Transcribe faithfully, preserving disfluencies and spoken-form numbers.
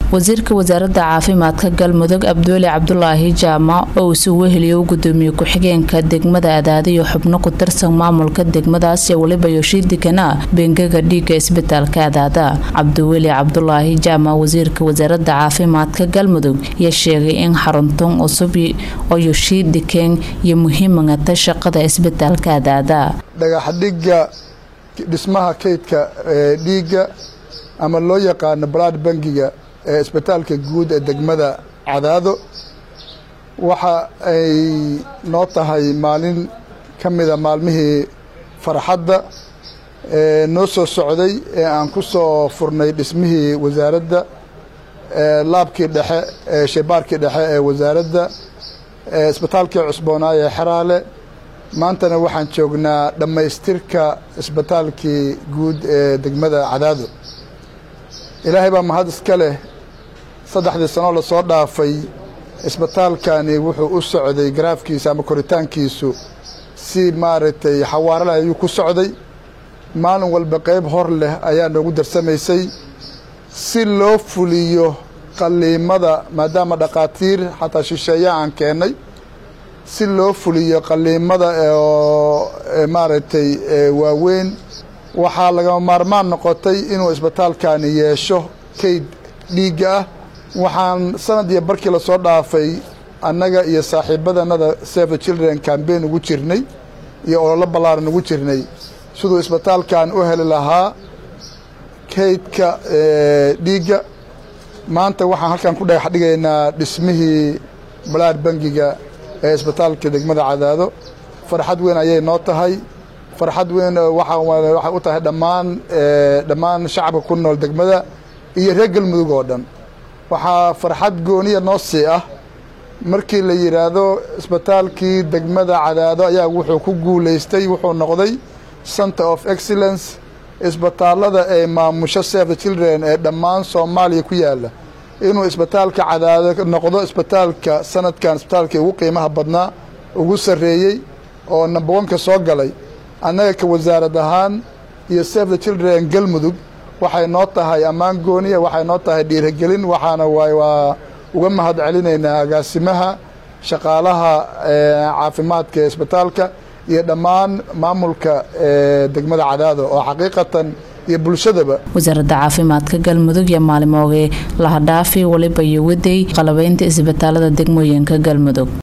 wasiirka wasaaradda caafimaadka galmudug Abdulle Cabdulaahi Jaamac oo uu weheliyo gudoomiye ku-xigeenka degmada Adaadi iyo xubno ku tirsan maamulka degmadaas ee waliba Yoshidikana bengaga dhiiga isbitaalka Adaada. Abdulle Cabdulaahi Jaamac wasiirka wasaaradda caafimaadka galmudug ayaa sheegay in xaruntan cusub oo Yoshidikeen iyo muhiimada shaqada isbitaalka Adaada. dhagaxdhiga dhismaha kaydka dhiiga ama loo yaqaan blood bankiga ee isbitaalka guud ee degmada Cadaado waxa ay noo tahay maalin kamida maalmihii farxadda ee noo soo socday ee aan ku soo furnay dhismihii wasaaradda ee laabkii dhexe ee shebaarkii dhexe ee wasaaradda ee isbitaalka cusboonaaye Xaraale maantana waxaan joognaa dhamaystirka isbitaalkii guud ee degmada Cadaado. ilaahay baa mahad iska leh saddexdii sano la soo dhaafay isbitaalkani wuxuu u socday graafkiisa ama koritaankiisu si maaragtay xawaarada ayuu ku socday maalin walba qayb hor leh ayaa noogu darsamaysay si loo fuliyo qaliimada maadaama dhaqaatiir xataa shisheeye aan keenay si loo fuliyo qaliimada oo maaragtay waaweyn waxaa laga maarmaan noqotay inuu isbitaalkani yeesho kayd dhiiga ah. waxaan sanad iyo barkii la soo dhaafay annaga iyo saaxiibadanada Save the Children campaign ugu jirnay iyo olole ballaaran ugu jirnay sidoo isbitaalkan u heli lahaa kaydka dhiiga. maanta waxaan halkan ku dhagax dhigaynaa dhismihii blood bankiga ee isbitaalka degmada Cadaado. farxad weyn ayay noo tahay farxad weyn waxa waxa u tahay dhamaan dhamaan shacabka ku nool degmada iyo reer Galmudug oo dhan. waxa farxad gooniya noo sii ah markii la yiraahdo isbitaalkii degmada Cadaado ayaa wuxuu ku guuleystay wuxuu noqday Center of Excellence isbitaalada ee maamusha Save the Children ee dhamaan Soomaaliya ku yaala inuu isbitaalka Cadaado noqdo isbitaalka sanadkan isbitaalka ugu qiimaha badnaa ugu sareeyay oo number one ka soo galay. annaga ka wasaarad ahaan iyo Save the Children Galmudug waxay noo tahay ammaan gooniya waxay noo tahay dhiirigelin waxaana way waa uga mahad celinaynaa agaasimaha shaqaalaha caafimaadka isbitaalka iyo dhamaan maamulka degmada Cadaado oo xaqiiqatan iyo bulshadaba. wasaaradda caafimaadka galmudug iyo maalmoodii la hadhaafay waliba iyo waday qalabaynta isbitaalada degmooyinka galmudug.